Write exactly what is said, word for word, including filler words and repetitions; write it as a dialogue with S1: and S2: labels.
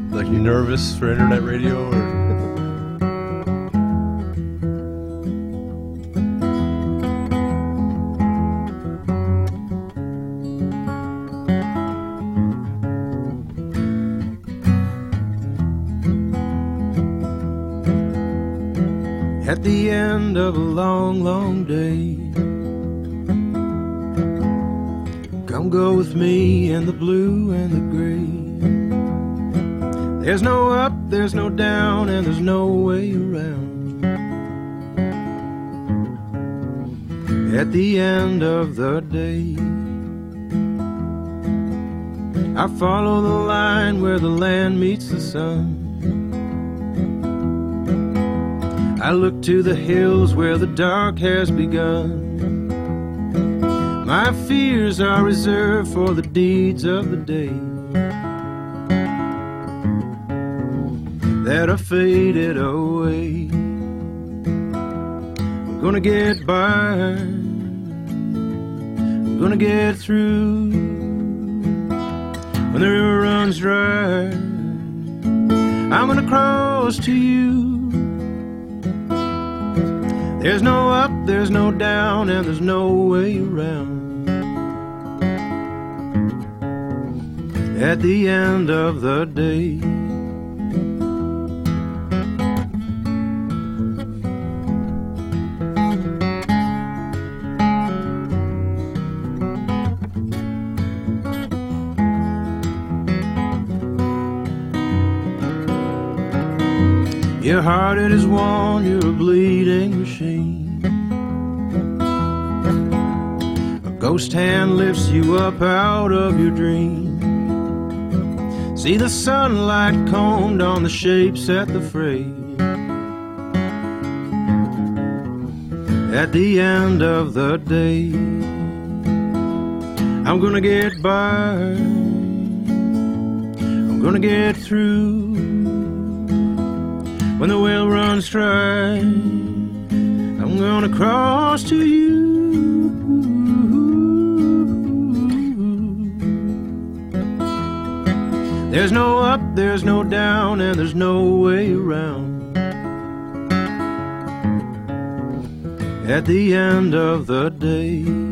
S1: Like, you nervous for internet radio? Or?
S2: At the end of a long, long day, come go with me in the blue and the gray. There's no up, there's no down, and there's no way around. At the end of the day, I follow the line where the land meets the sun. I look to the hills where the dark has begun. My fears are reserved for the deeds of the day that are faded away. I'm gonna get by, I'm gonna get through. When the river runs dry, I'm gonna cross to you. There's no up, there's no down, and there's no way around. At the end of the day, your heart it is worn, you're a bleeding machine. A ghost hand lifts you up out of your dream. See the sunlight combed on the shapes at the frame. At the end of the day, I'm gonna get by, I'm gonna get through. When the well runs dry, I'm gonna cross to you. There's no up, there's no down, and there's no way around. At the end of the day,